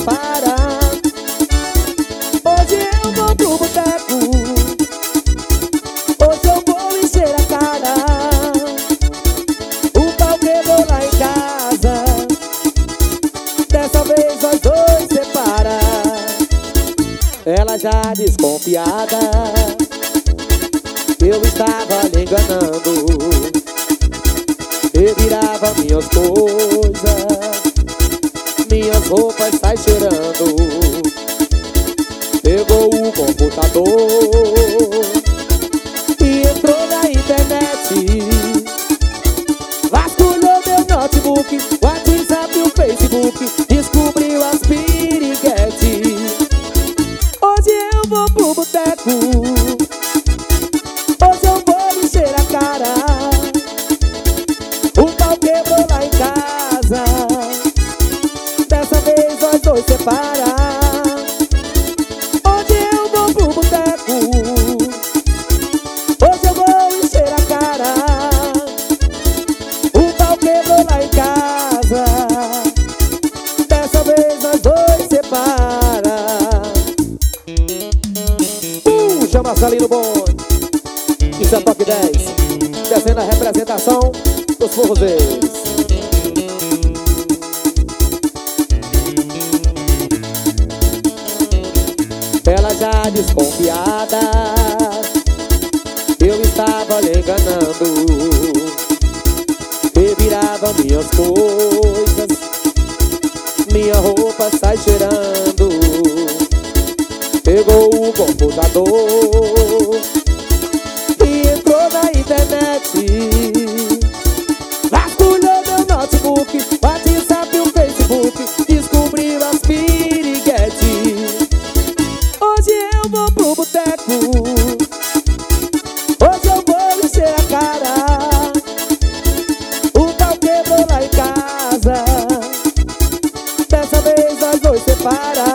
separa. Hoje eu vou pro boteco, hoje eu vou encher a cara. O pau quebrou lá em casa, dessa vez nós dois separa. Ela já desconfiada, eu estava lhe enganando. Eu virava minhas coisas, minhas roupas sai cheirando. Pegou o computador e entrou na internet. Vasculhou meu notebook, WhatsApp e o Facebook, descobriu as piriguetes. Hoje eu vou pro boteco, hoje eu vou encher a cara. O pau quebrou lá em casa, dessa vez nós dois separa. Hoje eu vou pro boteco, hoje eu vou encher a cara. O pau quebrou lá em casa, dessa vez nós dois separa. Chama Salino Bonde, isso é Top 10, descendo a representação dos forrozeiros. Ela já desconfiada, eu estava lhe enganando. Eu virava minhas coisas, minha roupa sai cheirando. Pegou o computador e entrou na internet. Vasculhou meu notebook, WhatsApp e o Facebook, descobriu as piriguetes. Hoje eu vou pro boteco, hoje eu vou encher a cara. O pau quebrou lá em casa, dessa vez nós dois separa.